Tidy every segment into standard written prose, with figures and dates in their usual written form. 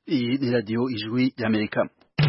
Iyi ni radiyo ijwi ry'Amerika.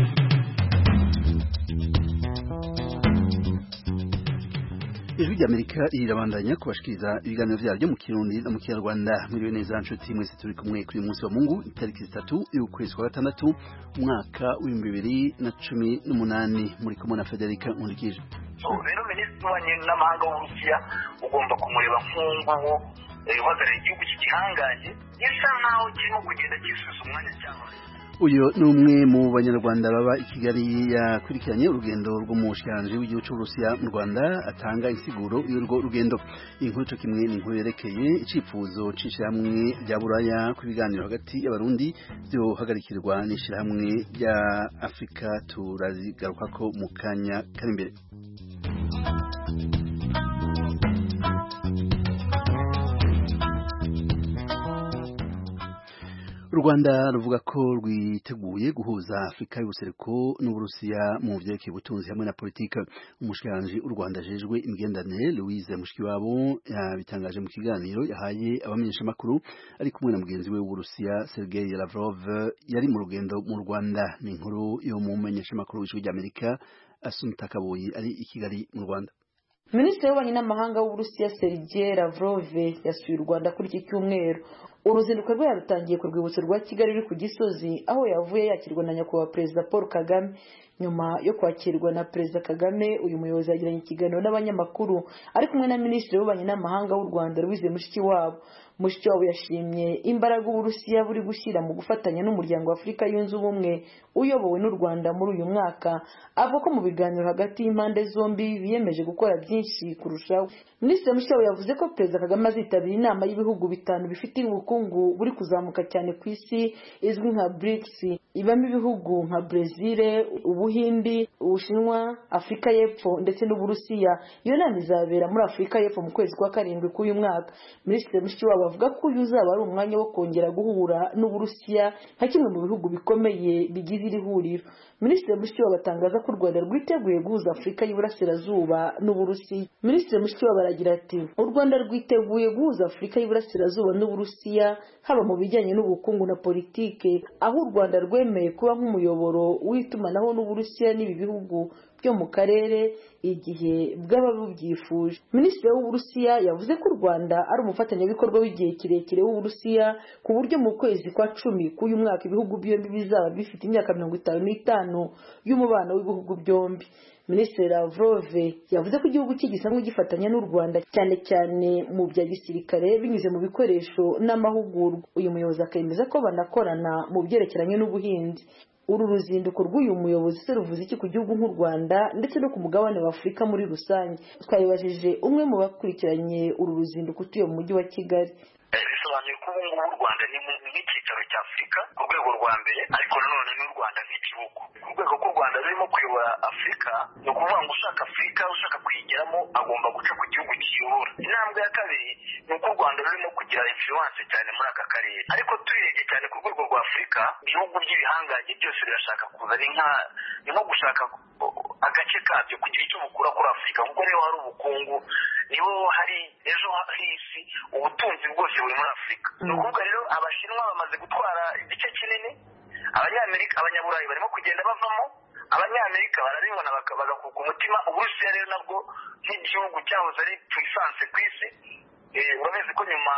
Ijwi ry'Amerika rirabandanya kubashikiriza ibiganiro vyaryo mu Kirundi no mu Kinyarwanda. Mwiriwe neza nshuti mwese turi kumwe kuri munsi wa Mungu itariki 3 y'ukwezi kwa gatandatu umwaka wa 2018 muri kumwe na Federica Nkundikije. Rero minisitiri w'ububanyi n'amahanga w'Uburusiya ugomba kumureba nk'uwo uhagarariye igihugu cy'igihangange gisa naho kirimo kugenda gisubiza umwanya cyaho. Uyu ni umwe mu banyarwanda baba i Kigali yakurikiranye urugendo rw'umushikiranganji w'igihugu cy'Uburusiya mu Rwanda atanga insiguro y'urwo rugendo. Inkuru cyo kimwe ni inkuru yerekeye icifuzo c'ishirahamwe rya Buraya ku biganiro hagati y'abarundi byo hagarikirwa n'ishirahamwe rya Afrika turazigarukako mu kanya kari imbere. U Rwanda ruvuga ko rwiteguye guhuza Afrika y'ubuseruko n'Uburusiya mu vyerekeye ubutunzi hamwe na politika. Umushikiranganji u Rwanda ajejwe imigenderanire Louise Mushikiwabo yabitangaje mu kiganiro yahaye abamenyeshamakuru ari kumwe na mugenzi we w'Uburusiya Sergei Lavrov yari mu rugendo mu Rwanda. Ni inkuru yo mu menyeshamakuru w'ijwi ry'Amerika Assunta Kaboyi ari i Kigali mu Rwanda. Minisitiri w'ububanyi n'amahanga w'Uburusiya Sergei Lavrov yasuye u Rwanda kuri iki cyumweru. Uruzinduko rwe yarutangiye ku rwibutso rwa Kigali ruri ku Gisozi aho yavuye yakirwa na nyakubahwa Perezida Paul Kagame. Nyuma yo kwakirwa na Perezida Kagame, uyu muyobozi yagiranye ikiganiro n'abanyamakuru ari kumwe na Minisitiri w'ububanyi n'amahanga w'u Rwanda Louise Mushikiwabo. Mushikiwabo yashimye imbaraga Uburusiya buri gushyira mu gufatanya n'umuryango wa Afrika yunze ubumwe uyobowe n'u Rwanda muri uyu mwaka. Avuga ko mu biganiro hagati y'impande zombi biyemeje gukora byinshi kurushaho. Minisitiri Mushikiwabo yavuze ko Perezida Kagame azitabira inama y'ibihugu bitanu bifite ubukungu buri kuzamuka cyane ku isi izwi nka BRICS, ibamo ibihugu nka Brazil, Ubuhindi, Ubushinwa, Afrika y'Epfo ndetse n'Uburusiya. Iyo nama izabera muri Afrika y'Epfo mu kwezi kwa karindwi k'uyu mwaka. Minisitiri Mushikiwabo avuga ko uyu uzaba ari umwanya wo kongera guhura n'Uburusiya nka kimwe mu bihugu bikomeye bigize iri huriro. Minisitiri Mushikiwabo atangaza ko u Rwanda rwiteguye guhuza Afrika y'Iburasirazuba n'Uburusiya. Minisitiri Mushikiwabo aragira ati u Rwanda rwiteguye guhuza Afrika y'Iburasirazuba n'Uburusiya haba mu bijyanye n'ubukungu na politike, aho u Rwanda rwemeye kuba nk'umuyoboro w'itumanaho n'Uburusiya n'ibi bihugu byo mu karere igihe bwaba bubyifuje. Minisitiri w'Uburusiya yavuze ko u Rwanda ari umufatanyabikorwa w'igihe kirekire w'Uburusiya ku buryo mu kwezi kwa 10 k'uyu mwaka ibihugu byombi bizaba bifite imyaka 55 y'umubano w'ibihugu byombi. Minisitiri Lavrov yavuze ko igihugu cye gisanzwe gifatanya n'u Rwanda cyane cyane mu bya gisirikare binyuze mu bikoresho n'amahugurwa. Uyu muyobozi akemeza ko banakorana mu byerekeranye n'ubuhinzi. Uru ruzinduko rw'uyu muyobozi se ruvuze iki ku gihugu nk'u Rwanda ndetse no ku mugabane wa Afrika muri rusange? Twabibajije umwe mu bakurikiranye uru ruzinduko utuye mu mujyi wa Kigali. Bisobanuye ko ubu ngubu u Rwanda ni nk'icyicaro cya Afrika ku rwego rwa mbere, ariko nanone n'u Rwanda nk'igihugu. Ku rwego rw'u Rwanda rurimo kuyobora Afrika, ni ukuvuga ngo ushaka Afrika ushaka kuyigeramo agomba guca ku gihugu kiyobora. Intambwe ya kabiri ni uko u Rwanda rurimo kugira influence cyane muri aka karere, ariko tuyirebye cyane ku rwego rwa Afrika ibihugu by'ibihangange byose birashaka kuza ni nko gushaka agace kabyo kugira icyo bukura kuri Afrika, kuko niho hari ubukungu, niho hari ejo h'isi, ubutunzi bwose buri muri Afrika. Ni ukuvuga rero Abashinwa bamaze gutwara igice kinini, Abanyamerika, Abanyaburayi barimo kugenda bavamo, Abanyamerika barabibona bagakuka umutima. Uburusiya rero nabwo nk'igihugu cyahoze ari puissance ku isi, urabizi ko nyuma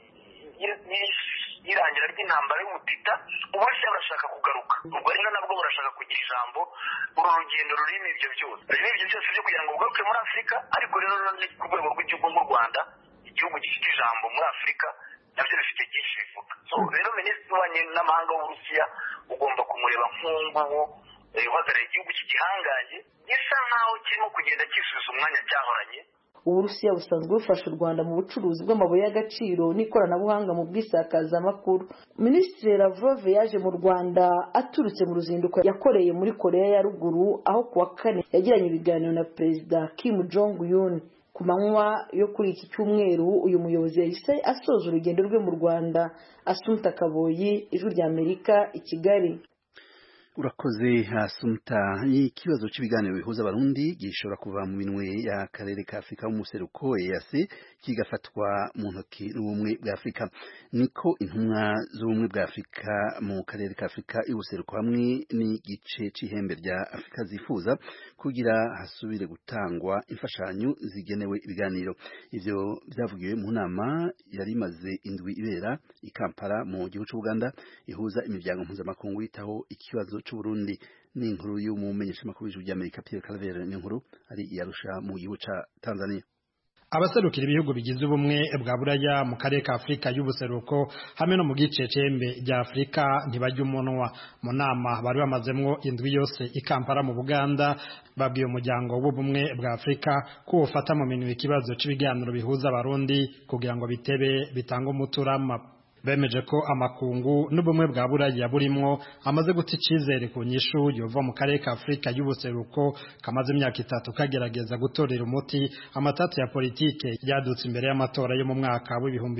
y'irangira ry'intambara y'umutita Uburusiya burashaka kugaruka. Ubwo rero nabwo burashaka kugira ijambo. Uru rugendo rurimo ibyo byose byo kugira ngo bugaruke muri Afrika, ariko rero ku rwego rw'igihugu nk'u Rwanda, igihugu gifite ijambo muri Afrika, nabyo bifite byinshi bivuga. Rero minisitiri w'ububanyi n'amahanga w'Uburusiya ugomba kumureba nk'uwo uhagarariye igihugu cy'igihangange gisa naho kirimo kugenda gisubiza umwanya cyahoranye. Uburusiya busanzwe bufasha u Rwanda mu bucuruzi bw'amabuye y'agaciro n'ikoranabuhanga mu bwisakazamakuru. Minisitiri Lavrov yaje mu Rwanda aturutse mu ruzinduko yakoreye muri Korea ya Ruguru, aho kuwa 4 yagiranye ibiganiro na Perezida Kim Jong Un. Ku manywa yo kuri iki cyumweru uyu muyobozi yahise asoza urugendo rwe mu Rwanda. Assunta Kaboyi, Ijwi ry'Amerika, i Kigali. Urakoze Assunta. Ikibazo cy'ibiganiro bihuza abarundi gishobora kuva mu minwe ya karere ka Afrika y'umuseruko EAC kigafatwa mu ntoki n'ubumwe bwa Afrika. Niko intumwa z'ubumwe bwa Afrika mu karere ka Afrika y'ubuseruko hamwe n'igice c'ihembe rya Afrika zifuza kugira hasubire gutangwa imfashanyo zigenewe ibiganiro. Ivyo vyavugiwe mu nama yari imaze indwi ibera i Kampala mu gihugu c'u Uganda ihuza imiryango mpuzamakungu yitaho ikibazo c'u Burundi. N'inkuru y'umumenyeshamakuru w'ijwi ry'Amerika Pierre Claver n'inkuru ari Arusha mu gihugu ca Tanzania. Abaserukira ibihugu bigize ubumwe bwa Buraya mu karere ka Afrika y'ubuseruko hamwe no mu gice c'embe rya Afrika ntibajya umunwa mu nama bari bamazemwo indwi yose i Kampala mu Buganda. Babwiye umuryango w'ubumwe bwa Afrika ko ufata mu minwe ikibazo c'ibiganiro bihuza abarundi kugira ngo bitebe bitanga umuturama. Bemeje ko amakungu n'ubumwe bwa Buraya burimwo amaze guta icizere ku nyishu yova mu karere ka Afrika y'ubuseruko kamaze imyaka 3 kagerageza gutorera umuti amatatu ya politike yadutse imbere y'amatora yo mu mwaka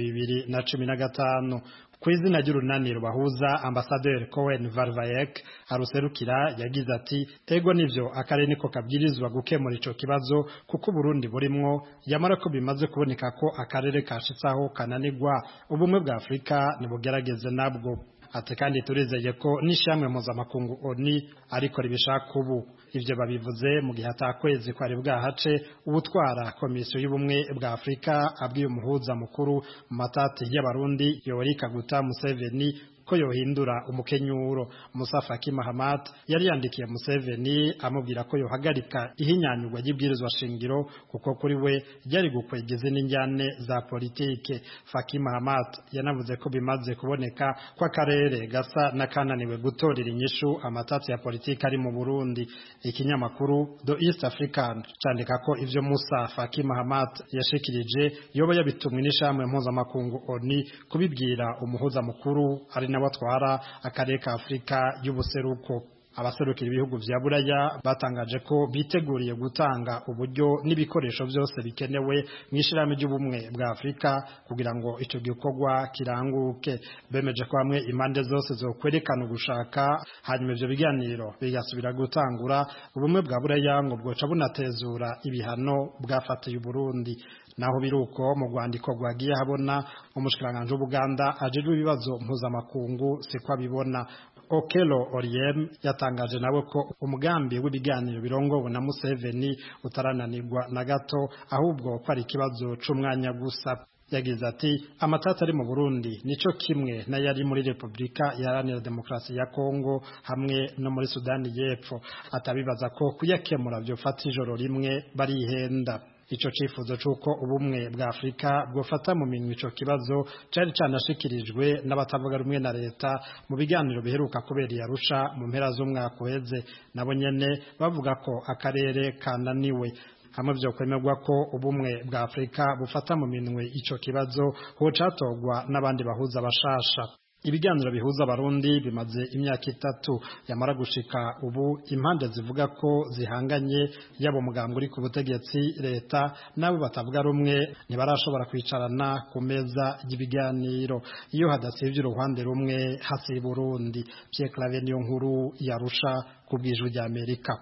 w'2015. Kwizina ry'urunaniro bahuza Ambassadeur Cohen Varvayek aruserukira yagize ati ego nivyo akarere niko kabwirizwa gukemura ico kibazo kuko Burundi burimwo yamara ko bimaze kuboneka ko akarere kashitsaho kananirwa ubumwe bwa Afrika nibugerageze nabwo. Ati kandi turizeye ko nishamwe mpuzamakungu ONU ariko ribishaka ubu. Ivyo babivuze mu gihe atakwezi kwari bwahace ubutwara komisiyo y'ubumwe bwa Afrika abwiye umuhuza mukuru mu matati y'abarundi Yoweri Kaguta Museveni ko yohindura umukenyuro. Musa Faki Mahamat yari yandikiye Museveni amubwira ko yohagarika ihinyanyurwa y'ibwirizwa shingiro kuko kuri we yari gukwegeze n'injyane za politike. Faki Mahamat yanavuze ko bimaze kuboneka ko akarere gasa nakananiwe gutorera inyishu amatatu ya politike ari mu Burundi. Ikinyamakuru The East African candika ko ivyo Musa Faki Mahamat yashikirije yoba yabitumwe n'ishamwe mpuzamakungu ONU kubibwira umuhuza mukuru ari batwara akarere ka Afrika y'ubuseruko. Abaserukira ibihugu vya Buraya batangaje ko biteguriye gutanga uburyo n'ibikoresho byose bikenewe mw'ishirahamwe ry'ubumwe bwa Afrika kugira ngo ico gikorwa kiranguke. Bemeje ko hamwe impande zose zokwerekana ugushaka hanyuma ivyo biganiro bigasubira gutangura ubumwe bwa Buraya ngo bwoca bunatezura ibihano bwafatiye Burundi. Naho biruko mu rwandiko rwagiye habona umushikiranganje w'Ubuganda ajejwe ibibazo mpuzamakungu sikwa bibona. Okello Oryem yatangaje nawe ko umugambi w'ibiganiro birongowe na Museveni utarananirwa na gato ahubwo ko ari ikibazo c'umwanya gusa. Yagize ati amatata ari mu Burundi nico kimwe na yari muri Republika Iharanira Demokarasi ya Kongo hamwe no muri Sudani y'Epfo. Atabibaza ko kuyakemura byo fata ijoro rimwe barihenda. Ico cifuzo c'uko ubumwe bwa Afrika bwofata mu minwe ico kibazo cari canashikirijwe n'abatavuga rumwe na leta mu biganiro biheruka kubera i Arusha mu mpera z'umwaka uheze. Nabo nyene bavuga ko akarere kananiwe. Hamwe vyo kwemerwa ko ubumwe bwa Afrika bufata mu minwe ico kibazo ho catogwa n'abandi bahuza bashasha. Ibiganiro bihuza abarundi bimaze imyaka 3 yamara gushika ubu impande zivuga ko zihanganye yabo mugambwe uri ku butegetsi leta nabo batavuga rumwe ntibarashobora kwicarana ku meza y'ibiganiro. Iyo hadasivye uruhande rumwe hasi Burundi. Pierre Claver niyo nkuru yarusha kubwijwe rya Amerika.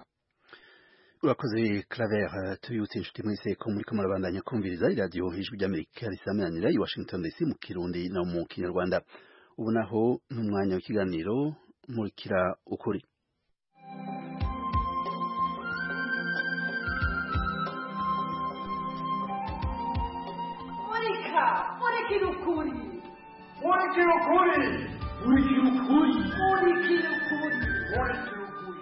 Urakoze Claver. Tubibutse inshuti mwese ko muri kamara bandanya kumviriza radio Ijwi ry'Amerika risamanira i Washington DC mu Kirundi no mu Kinyarwanda. Ubu naho n'umwanya w'ikiganiro murikira ukuri. Murikira ukuri. Murikira ukuri. Murikira ukuri. Murikira ukuri. Murikira ukuri.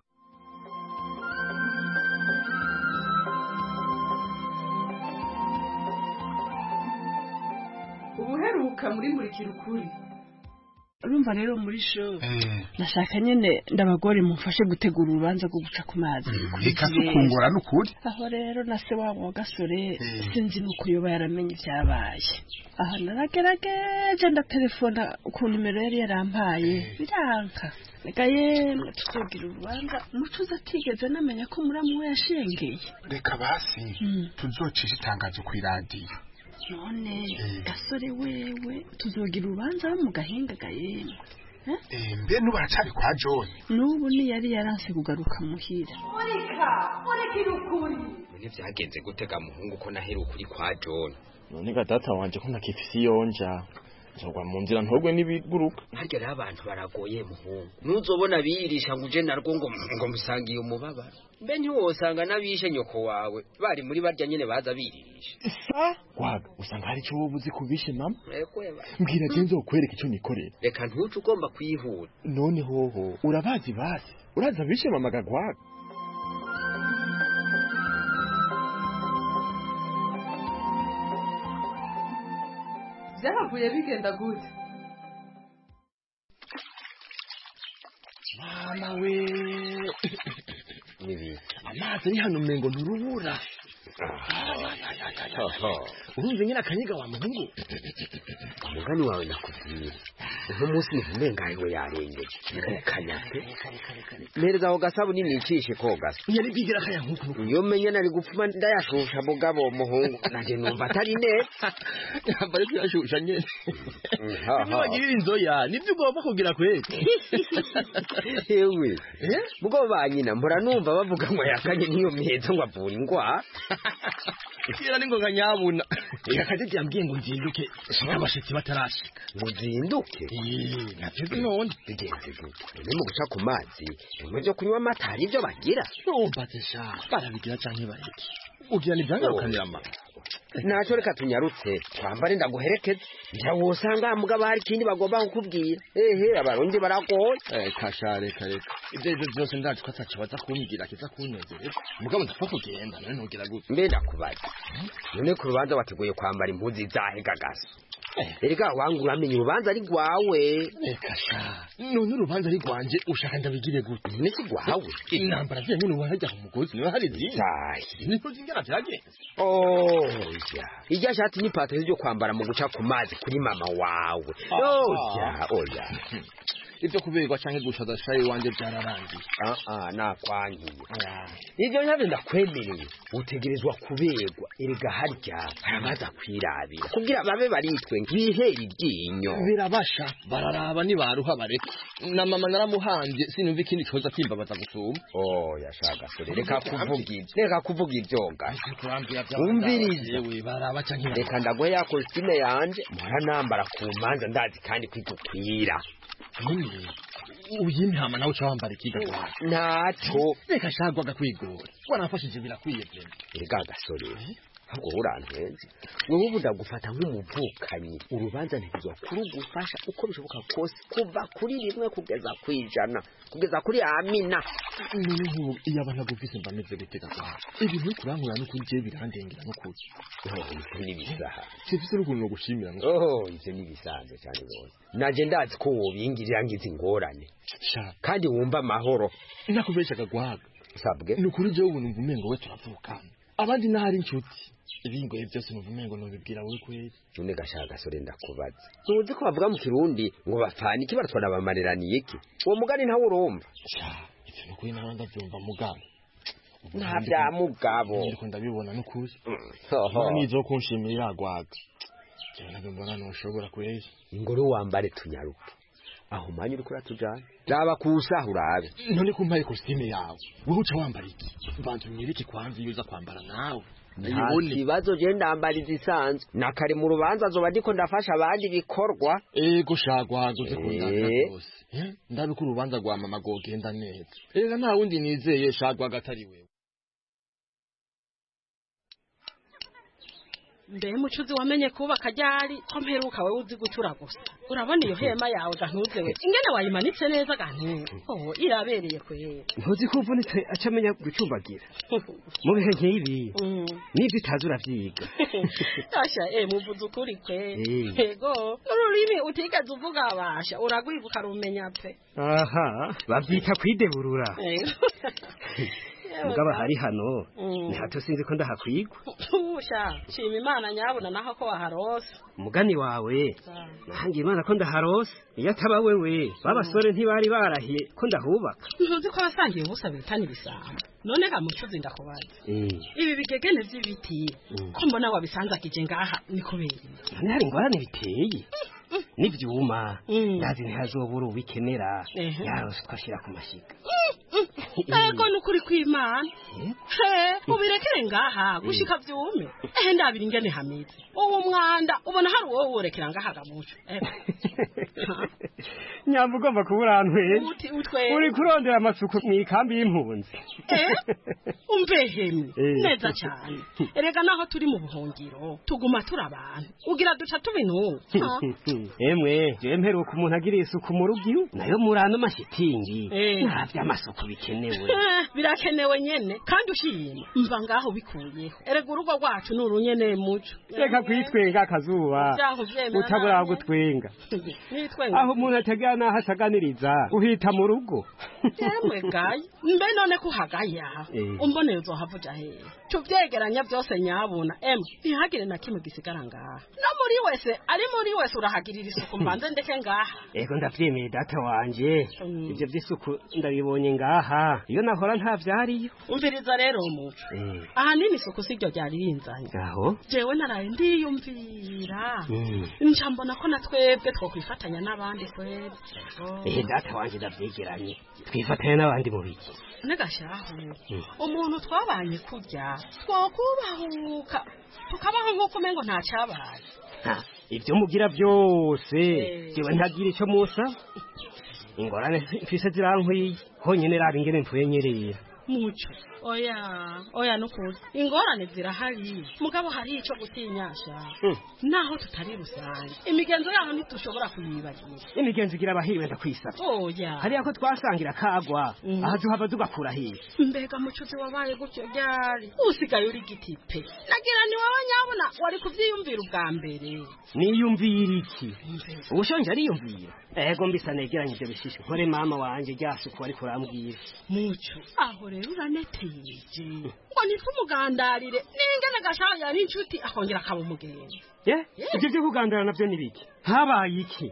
Ubuheruka muri murikira ukuri. Urumva rero muri show nashaka nyene ndabagore mumfashe gutegura urubanza rwo guca ku mazi. Reka tukungura n'ukuri. Aho rero nase wabo gasore sinzi nuko yoba yaramenye vyabaye. Aha naragerageje ndatelefona ku numero yari yarampaye biranka. Reka yemwe tuzogira urubanza mucuza atigeze namenya ko muramu we yashengeye. Reka basi tuzocisha itangazo ku radio. None gasore wewe tuzogira urubanza mu gahinga gayemwe. Mbe nubaracari kwa John. Nubu ni yari yaranse kugaruka muhira. Murikira ukuri. None vyagenze gutega muhungu ko nahera ukuri kwa John. none ga data wanje ko nakifisi yonja nzogwa mu nzira ntogwe n'ibiguruka harya rero abantu baragoye muhungu ntuzobona biyirisha ngo uje narwo ngo musangiye umubabaro mbe ntiwosanga n'abishe nyoko wawe bari muri barya nyene baza biririsha gwaga usanga hari icyo wowe uzi kubishe mama ekweba mbwira je nzokwereka icyo nikorera reka ntuce ugomba kwihuta none hoho urabazi basi uraza bishe mama gagwaga byahavuye bigenda gute mama we amazi ari hano umengo nturubura urumva nyine akanyiga wa muhungu umugani wawe nakubwiye uno munsi umengaye yarengeje ukanyate mereza aho gasabu nini icishe kogasa yari bigira kaya nkuko iyo menye nari gupfuma ndayashusha mugabo muhungu nanje numva atari neza bari kuyashusha nyene nibagirira inzoya nibyo ugomba kugira kweke ewe mugabo banyina mpora numva bavuga ngo yakanye niyo miheza ngo avura ingwara kira ningoga nyabuna yakajije yambwiye ngo nzinduke abashitsi batarashika ngo nzinduke navyo none bigenze gute ni mu guca ku mazi byo kunywa amata hari ibyo bagira umbaze sha barabigira canke bariki ugira ni byangarukanira ama naco reka tunyarutse twambare ndaguherekeza ndawusanga mugabo hari kindi bagomba kukubwira abarundi baragoye kashare kareka ibyo byose ndacu kwatacha baza kumbwira kiza kunezereza mugabo ndapfa kugenda none ntugira gute mbe ndakubaza none ku rubanza wateguye kwambara impuzu zahe gagaso erega wangu uramenye urubanza ari rwawe kasha none urubanza ari rwanje ushaka ndabigire gute niki rwawe intambara zanye n'uwajya ku mugozi niwe hari zindi niko zingana byagenze ijya shati n'ipataro ryo kwambara mu guca ku mazi kuri mama wawe oya ibyo kuberwa canke gushaza shayi wanje byararangiye nakwangiye ibyo ntabwo ndakwemereye utegerezwa kuberwa erega harya harabaza kwirabira kugira babe baritwe nk'iheri ryinyo birabasha bararaba nibaruha bareke na mama naramuhanje sinumva ikindi coza kwimbabaza gusuma yashaka sore reka kuvuga ibyoga umvirize baraba canke reka ndagwe ya costume yanje mpora nambara ku manza ndazi kandi kwigukwira uyimihama nawe ucawambara ikiga naco reka shagwaga kwigora warafashije birakwiye pe rega gasore ahubwo urantenze wewe ubu ndagufata nk'umuvukanyi urubanza ntigizwa kurugufasha uko bishoboka kose kuva kuri rimwe kugeza kwijana kugeza kuri amina n'ubu iyo abantu gufise mbameze gutega kwa ibintu kurankura no kuri je birandengera no kuri ibyo ni bisaha sifise urukundo gushimira ibyo ni bisanzwe cyane rwose naje ndazi ko wobingirira ngize ingorane kandi wumva amahoro nakubeshaga gwaga sabwe nukuri je ubu numva umengo we turavukana abandi nahari inshuti ibingoye byose numva umengo nobibwira wowe kweri none gashaka gasore ndakubaza tuzi ko bavuga mu kirundi ngo bapfana iki baratwara bamareraniye iki uwo mugani ntawe urumva ivyo nukuri nawe ndavyumva mugabo nta bya mugabo ndiko ndabibona nukuri nizo kunshimira iragwaga cyane nabyo mbona ntushobora kwezi ingoro wambare tunyaruke aho manyi uri kuratujana raba kusaha urabe none kumpaye costume yawe wowe uca wambara iki mbanza unyereke kwanza iyo uza kwambara nawe ikibazo je ndambara izisanzwe nakare mu rubanza zoba ndiko ndafasha abandi bikorwa ego shagwaguze kundaka rwose ndabe ko urubanza rwa mama gogenda neza rega nta wundi nizeye shagwaga atari wewe mbe mucuzi wamenye kubaka ryari ko mperuka wewe uzi gucura gusa urabona iyo hema yawe gantuze we ingene wayimanitse neza gantuze irabereye kwera ntuzi ko uvunitse acamenya gucumbagira mu bihe nk'ibi n'ibyo utazi uravyiga asha muvuze ukuri kwera ego n'ururimi utigeze uvuga abasha uragwibuka rumenya pe aha bavyita kwideburura mugaba hari hano ni hato sinzi ko ndahakwigwa usha shima imana nyabona naho ko waharose umugani wawe nahangiye imana ko ndaharose iyo ataba wewe babasore ntibari barahiye ko ndahubaka ntuzi ko abasangiye ubusa bitanye ibisamba none ga mucuzi ndakubaza ibi bigegene vy'ibiti ko mbona wabisanzakije ngaha niko beri none hari ingorane biteye n'ivyuma ndazi ntihazobura ubikenera yarose twashira ku mashiga ego nukuri kw'Imana ubirekere ngaha gushika vyume ndabira ingene hameze uwo mwanda ubona hari uwo worekera ngaha gamuco nyamba ugomba kuburantwe uri kurondera amasuku mwikambi y'impunzi umbehemye neza cyane erega naho turi mu buhungiro tuguma turi abantu ugira duca tubintu emwe je mperuka umuntu agira isuku mu rugiyo nayo murano mashitingi navya amasuku bikenewe birakenewe nyene kandi ushima mva ngaho bikuyeho erega urugo rwacu nurunyene muco reka kwitwenga akazuba utabura gutwenga aho umuntu ategera naho asaganiriza uhita mu rugo yemwe gayi mbe none kuhagaya umboneye uzohavuja he tuvyegeranya byose nyabuna ntihagire na kimwe gisigara ngaha no muri wese ari muri wese urahagirira isuku mbanze ndeke ngaha ego ndavyemeye data wanje ivyo vy'isuku ndabibonye ngaha iyo nahora nta vyariyo umviriza rero umuco ahanini isuku siryo ryari rinzanye aho jewe naraye ndiyumvira nca mbona ko natwebwe twokwifatanya n'abandi kwebwe data wanje ndavyegeranye twifatanya n'abandi mu biki negashaho umuntu twabanye kurya twokubahuka tukabaho nk'uko umengo nta cyabaye ibyo mugira byose jewe ntagira icyo musa ingorane mfise zirankwiye honyine raba ingene mvuye nyerera muco oya nukuri ingorane zirahari mugabo hari ico gutinyasha naho tutari rusange imigenzo yaho ntitushobora kuyibagira imigenzo igira abahiriwe ndakwisaba oya hariya ko twasangira kagwa aha duhava tugakura hiye mbega mucuzi wabaye gutyo ryari usigaye uri gitipe nagira ni wowe nyabona wari kuvyiyumvira ubwa mbere niyumvira iki ubushonje ariyumvira ego mbisa negeranye ibyo bishishe nkore mama wanje ryasuku ariko urambwira muco aho rero uraneteye ngo nitumugandarire n'ingene gashaho yari inshuti akongera akaba umugenzi ibyo byo kugandara navyo nibiki habaye iki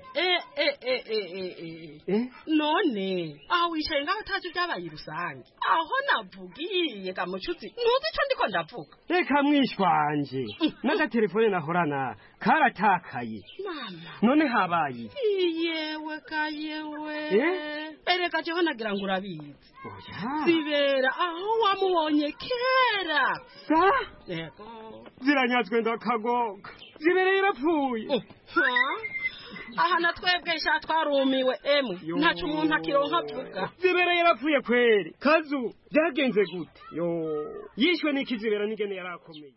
none aho wicaye ngaho utazi ibyabaye rusange aho navugiye gamucuzi ntuzi ico ndiko ndavuga reka mwishwanje n'agatelefone nahorana karatakaye mama none habaye yewe kayewe ereka jeho nagira ngo urabizi zibera aho wamubonye kera yego ziranyazwe ndakagoga zibereye irapfuye aha natwebwe sha twarumiwe ntacu umuntu akironka avuga zibereye irapfuye kweri kazu byagenze gute yishwe n'ikizibera n'ingene yarakomeye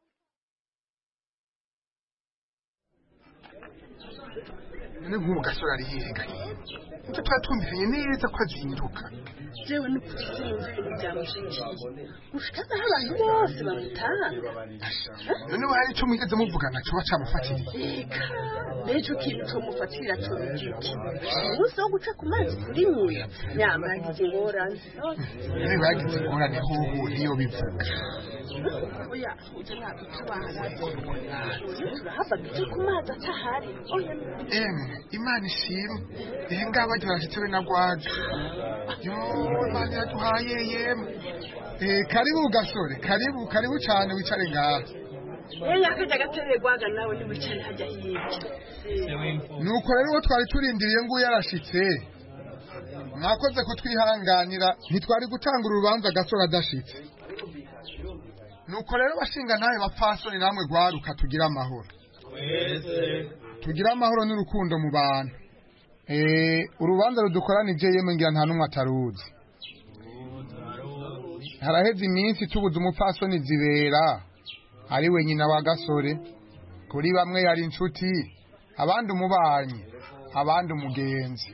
none nk'ubu gasore ari yirenga nicyo twatumvikanye neza ko azinduka jewe n'ukuzimva byamushikiye gushikaza aho abantu bose bamutaha none hari icyo mwigeze muvugana coba camufatiriye eka n'ejo kintu co mufatira co n'igiki umunsi wo guca ku mazi kuri mwe nyamaragize ingorane niba yagize ingorane hoho niyo bivuga oya uje nabitubana turahava duce ku mazi atahari imana ishimwe ihe ngaba ryarashitse we na gwaje imana yaduhaye yemwe karibu gasore karibu cyane wicare ngaha akaja gaterere gwaga nawe niwicare hajya hirya nuko rero uwo twari turindiriye ngo yarashitse mwakoze kutwihanganira ntitwari gutanga urubanza gasore adashitse nuko rero bashinga nawe bapfasoni namwe gwaruka tugira amahoro tugira amahoro n'urukundo mu bantu urubanza rudukoranije yemwe ngira nta numwe ataruzi haraheze iminsi tubuze umupfasoni zibera ari we nyina wa gasore kuri bamwe yari inshuti abandi umubanyi abandi umugenzi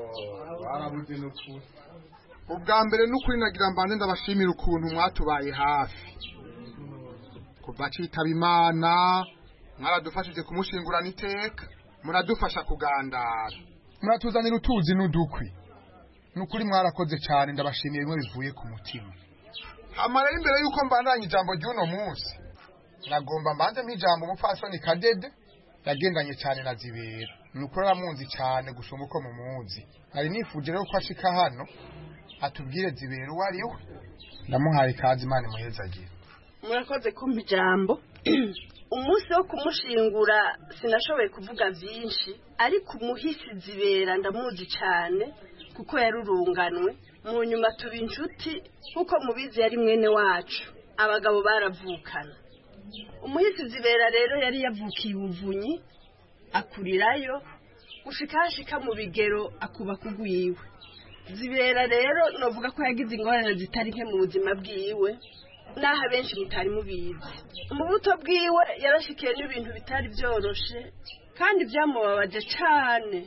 ubwa mbere n'ukuri nagira mbanze ndabashimira ukuntu mwatubaye hafi kuva citaba imana mwaradufashije kumushingurana iteka muradufasha kugandara muratuzanira utuzi n'udukwi n'ukuri mwarakoze cyane ndabashimiye bimwe bivuye ku mutima hama rero imbere y'uko mbandanya ijambo ry'uno munsi nagomba mbanze nk'ijambo umupfasoni Kadede yagendanye cyane na Zibera n'ukuri aramunzi cyane gusumba uko mumuzi hari nifuje rero ko ashika hano atubwire Zibera uwo ari we ndamuhaye ikaze Imana imuhezagire murakoze kumpa ijambo umunsi wo kumushingura sinashoboye kuvuga byinshi ariko umuhisi Zibera ndamuzi cyane kuko yarurunganwe mu nyuma tuba inshuti kuko mubizi yari mwene wacu abagabo baravukana umuhisi Zibera rero yari yavukiye ubuvunyi akurirayo gushika hashika mu bigero akuba kugwiwe Zibera rero novuga ko yagize ingorane zitari nke mu buzima bwiwe naho benshi mutari mubizi mu buto bwiwe yarashikiye n'ibintu bitari byoroshe kandi byamubabaje cane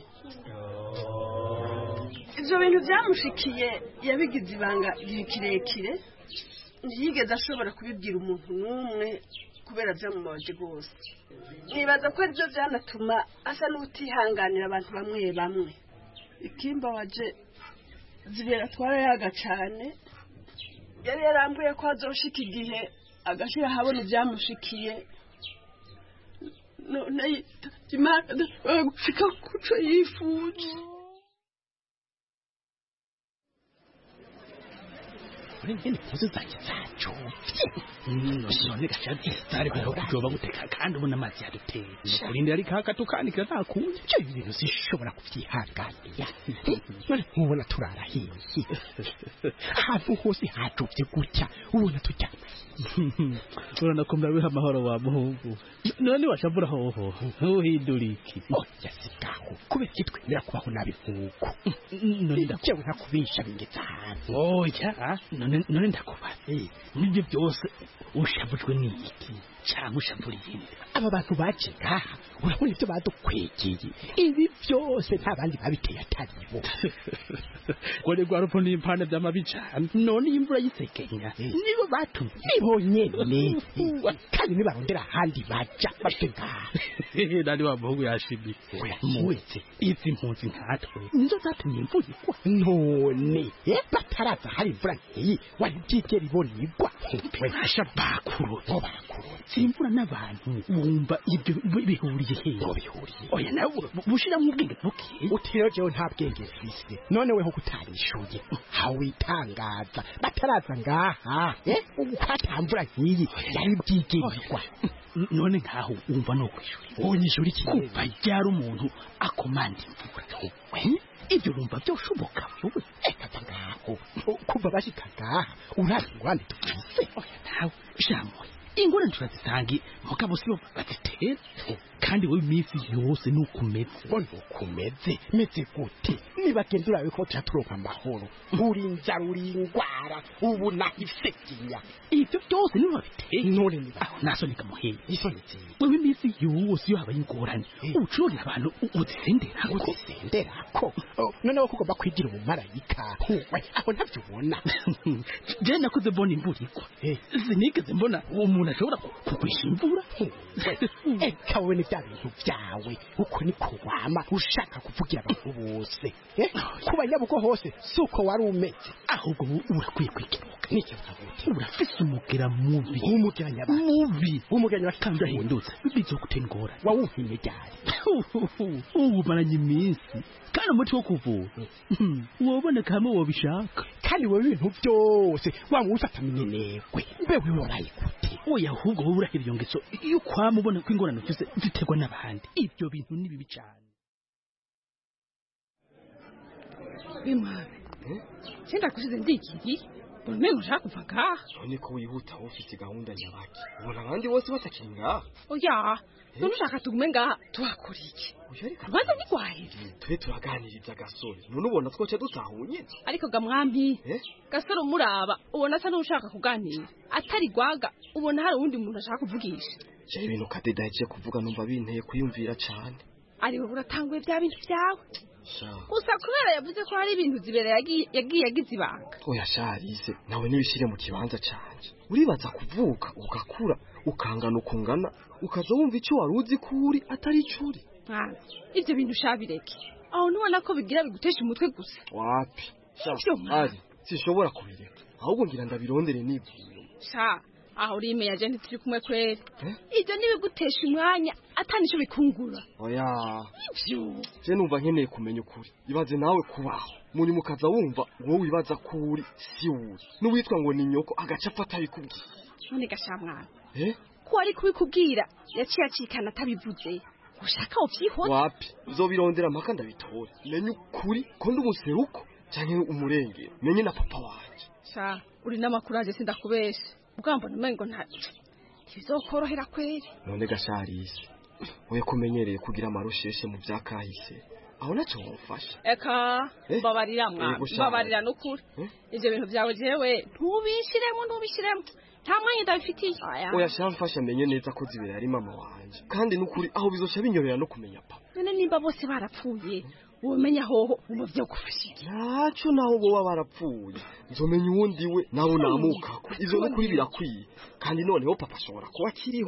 ivyo bintu byamushikiye yabigize ibanga igihe kirekire ntiyigeze ashobora kubibwira umuntu n'umwe kubera byamubabaje rwose nibaza ko aribyo byanatuma asa n'utihanganira abantu bamwe bamwe ikimbabaje Zibera twarayaga cane yari yarambuye ko azoshika igihe agashira habona ibyamushikiye none Imana gushika kuco yifuje ngene kuzo zake zacu none gashaje zari ko kujoba guteka kandi ubona amazi yaduteye kurinde ari kaka tukanikira ntakunze cyo ibintu zishobora kuvyihanganira none nkubona turarahiye ahantu hose hajuvye gutya ubona tujya urana ko mbabe amahoro wa muhungu none washavura hoho uhinduriki oya sikaho kube kitwemera kubaho nabi nkuko none ndakyewe ntakubisha bingeza hantu oya none ndakubaze nibyo byose ushabujwe n'iki cyangwa ushaburiye aba bantu baje ngaha urabona ibyo badukwegeye ibi byose nta bandi babiteye ataribo kore gwarupo n'impande by'amabicana none imvura yisekenya nibo batumye nibonyene kandi nibarondera ahandi baja bate ngaha nani wa muhungu yashimye muweze izi mpunzi nkatwe nizo zatumye imvura igwa none bataraza hari imvura nkiyi wari byigera ibonigwa basha bakuru imvura n'abantu wumva ibyo bihuriye he bihuriye oya nawe bushira mu bwenge buke utiro jewe nta bwenge mfise none weho kutarishuye hawitangaza bataraza ngaha ukatamvura nkiyi yari byigirirwa none nkaho wumva no kwishuri wonyishuri kuva ryari umuntu akomanda imvura ibyo wumva byoshoboka wowe eka ngaho kuva bashika ngaha urangwande tufise oya nawe jamwe ingorane turazisangi mugabo sibo bazitera kandi wowe iminsi yose nukumeze mbona ukumeze meze gute nibagenda urabe ko turonka amahoro uri inzara uri ingwara ubu nahisekinya ibyo byose niba biteye none ni aho nasonika muheye isonetse wowe iminsi yose yo habaye ingorane ucurona abantu uzisendera ko noneho kuko bakwigira umumarayika aho ntavyo ubona je nakoze mbona imvura igwa sinigeze mbona umuntu ashobora kugwisha imvura kawe ni bya bintu byawe uko niko wama ushaka kuvugira abantu bose kuba nyabuko hose suko wari umeze ahubwo urakwiye kwikiruka nicyo ntabuti urafise umugera mubi umugeranya mubi umugeranya kandi ahindutse bizogutengora wawuhinye cyane ubu maranye iminsi kandi umuti wo kuvura woboneka hamwe wobishaka kandi wowe ibintu byose wamufata minenekwe mbewe woraye gute oya ahubwo wowe urahira iyo ngeso iyo kwamubona ko ingorane ufise ziterwa n'abandi ibyo bintu ni bibi cyane bimwana senda kusize ndikiri Bonne ushaka kuvaga none ko wihuta ufite gahunda nyabaki ubona abandi bose batakinga oya none ushaka tugume ngaha tuhakora iki rwanda ni kwahiri twe turaganiriza gasore none ubona twoce dutahunye ariko gamwampi gasore umuraba ubona asa n'ushaka kuganira atari gwaga ubona hari uwundi muntu ashaka kuvugisha je ibintu kadeda yaje kuvuga numva binteye kuyumvira cyane ari wowe uratanguye bya bintu byawe gusa kubera yavuze ko hari ibintu Zibera yagiye agize ibanga oya sharise nawe nibishire mu kibanza canje uribaza kuvuka ugakura ukangana ukungana ukaza wumva icyo waruzi kuri atari icuri ibyo bintu shabireke aho nubona ko bigira bigutesha umutwe gusa wapi ari sishobora kubireka ahubwo ngira ndabirondere nibwiye aho uri ime agent turi kumwe kwere ibyo nibigutesha umwanya atanisho bikungura oya je numva nkeneye kumenya ukuri ibaze nawe kubaho muri mukaza wumva wowe wibaza kuri si uri n'uwitwa ngo ni nyoko agaca afata bikubwiye none gashamwana ko ari kubikubwira yaciye acikana atabivuze ushaka uvyihora wapi uzobirondera mpaka ndabitore menye ukuri ko ndi umuseruko canke umurengero menye na papa wanje sha uri n'amakuraje sindakubeshe ubwambona umengo nta bizokorohera kweri none gasharisi we kumenyereye kugira amarusheshe mu vyakahise aho naco wofasha eka babarira mwana babarira nukuri ivyo bintu vyawe jewe ntubishiremo nta mwanya ndabifitiye oya shamfasha menye neza ko zibera ari mama wanje kandi nukuri aho bizosha binyorera no kumenya papa none nimba bose barapfuye umenya hoho umuvyo gufashiki naco naho bo barapfuye nzomenya uwundi we nabo namukako ivyo nukuri birakwiye kandi noneho papa ashobora kuba akiriho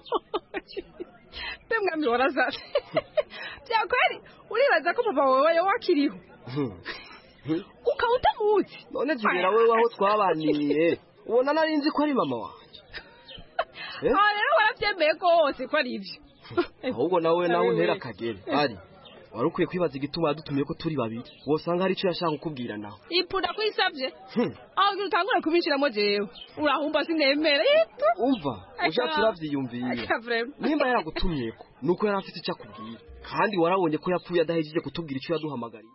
Mwami warazaze byakweri uribaza ko papa wawe wakiriho ukawuta muzi none zibera wewe aho twabaniye ubona nari nzi ko ari mama wanje rero warabyemeye kose ko ari ibyo ahubwo nawe ntera akagere ari wari ukwiye kwibaza igituma yadutumiye ko turi babiri wosanga hari icyo yashaka kukubwira nawe ipunda kwisabye aho utangura kubinshiramo jewe urahumba sinemera umva ushatse uravyiyumviye nimba yaragutumyeko nuko yari afite icyo akubwira kandi warabonye ko yapfuye adahejije kutubwira icyo yaduhamagariye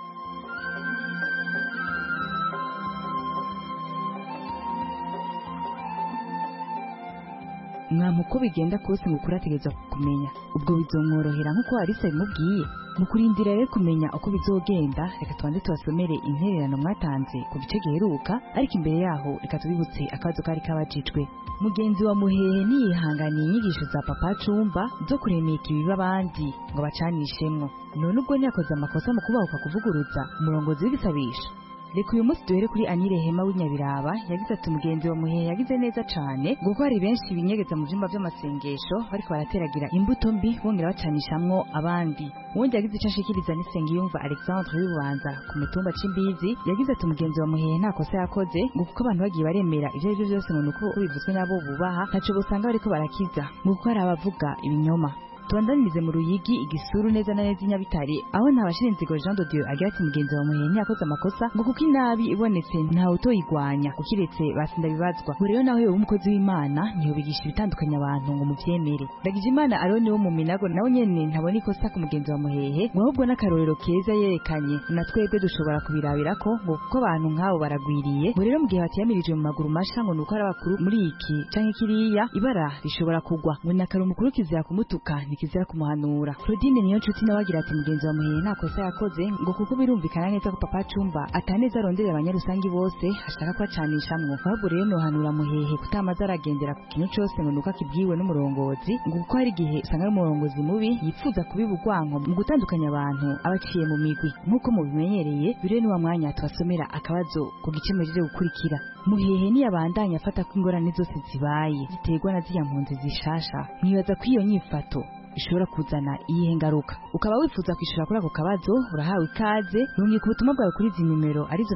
mwampa uko bigenda kose mukuru ategerezwa kumenya ubwo bizomworohera nk'uko Alisa bimubwiye mu kurindira rero kumenya uko bizogenda reka tubanze tubasomere intererano mwatanze ku gice giheruka ariko imbere yaho reka tubibutse akabazo kari kabajijwe mugenzi wa Muhehe niyihanganiye inyigisho za papa Cumba zo kuremeka ibiba abandi ngo bacanishemwo none ubwo ntiyakoze amakosa mu kubahuka kuvuguruza umurongozi w'ibisabisha reka uyu munsi duhere kuri Anire Hema w'inyabiraba yagize ati umugenzi wa Muhehe yagize neza cane kuko hari benshi binyegeza mu vyumba vy'amasengesho bariko barateragira imbuto mbi bongera bacanishamwo abandi uwundi yagize ico ashikiriza n'Isengiyumva Alexandre w'Ububanza ku mutumba c'Imbizi yagize ati umugenzi wa Muhehe nta kosa yakoze ngo kuko abantu bagiye baremera ivyo arivyo vyose ngo nuko bivuzwe nabo bubaha ntaco bosanga bariko barakiza ngo kuko hari abavuga ibinyoma tubandanirize mu Ruyigi igisuru neza na neza inyabitare aho ntabashira inzigo Jean de Dieu agira ati mugenzi wa Muhehe ntiyakoze amakosa ngo kuko inabi ibonetse ntawe utoyigwanya ukiretse basinda bibazwa ngo rero nawe umukozi w'Imana niyo bigisha ibitandukanya abantu ngo muvyemere ndagije Imana Aroni wo mu Minago nawe nyene ntabona ikosa ku mugenzi wa Muhehe ngo ahubwo n'akarorero keza yerekanye na twebwe dushobora kubirabirako ngo kuko abantu nk'abo baragwiriye ngo rero mu gihe batiyamirije mu maguru masha ngo nuko ari abakuru muri iki canke kiriya ibara rishobora kugwa ngo nakari umukuru kizira kumutuka kizira kumuhanura Claudine niyo nshuti nabagira ati mugenzi wa Muhehe nta kosa yakoze ngo kuko birumvikana neza ko papa Cumba ataneza arondera abanyarusangi bose ashaka ko acanishamwo ahubwo rero nohanura Muhehe kutamaza aragendera ku kintu cyose ngo nuko akibwiwe n'umurongozi ngo kuko hari igihe usanga ari umurongozi mubi yifuza kubibugwanko mu gutandukanya abantu abaciye mu migwi nk'uko mubimenyereye bire ni wa mwanya tubasomera akabazo ku gice mujije gukurikira Muhehe niyabandanya afata ko ingorane zose zibaye ziterwa na ziriya mpunzi zishasha mwibaza ko iyo nyifato ishobora kuzana iyihe ngaruka ukaba wifuza kwishura kuri ako kabazo urahawe ikaze rungi ku butumwa bwawe kuri izi nimero arizo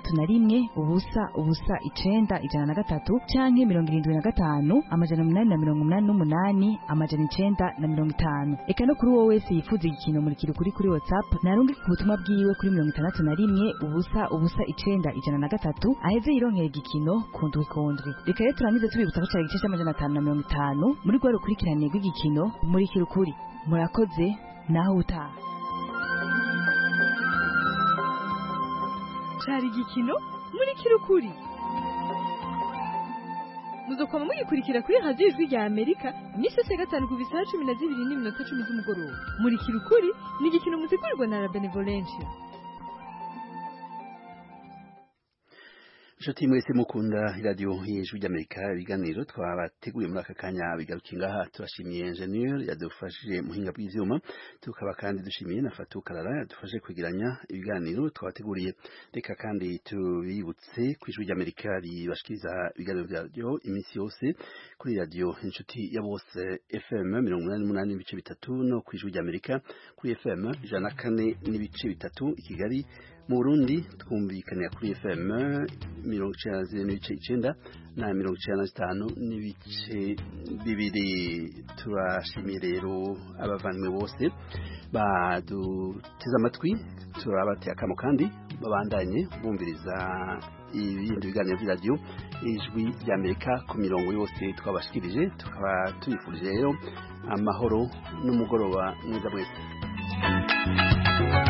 61 ubusa ubusa 9 103 canke 75 amajana 888 amajana 950 eka no kuri wowe wese yifuza ikintu muri kuri WhatsApp narungi ku butumwa bwiwe kuri 61 ubusa ubusa 9 103 aheze ironkera igikino kundwi reka rero turangize tubibutsa ko cyari igice cy'amajana 550 muri rwa rukurikirane rw'igikino muri kuri murakoze naho utaha cyari igikino muri kirukuri muzokoma mugikurikira kuri radio Ijwi rya Amerika imisi yose gatanu ku bisaha 12:10 z'umugoroba muri kirukuri ni igikino mutegurirwa na La Benevolencia. Shoti mwese mukunda radio y'Ijwi ry'Amerika ibiganiro twabateguye muri aka kanya bigarukinga aha turashimiye engineer yadufashije muhinga bw'ivyuma tukaba kandi dushimiye na Fatou Karara yadufashe kwigiranya ibiganiro twabateguriye reka kandi tubibutse ku Ijwi ry'Amerika ribashikiriza ibiganiro byayo iminsi yose kuri radio inshuti ya bose FM 88.3 no ku Ijwi ry'Amerika kuri FM 104.3 i Kigali mu Burundi twumvikanira kuri FM 99.9 na 95 bibiri turashimiye rero abavanywe bose baduteze amatwi turabateye akamo kandi babandanye bumviriza ibindi biganiro by'iradio Ijwi ry'Amerika ku mirongo yose twabashikirije tukaba tuyifurije rero amahoro n'umugoroba mwiza mwese.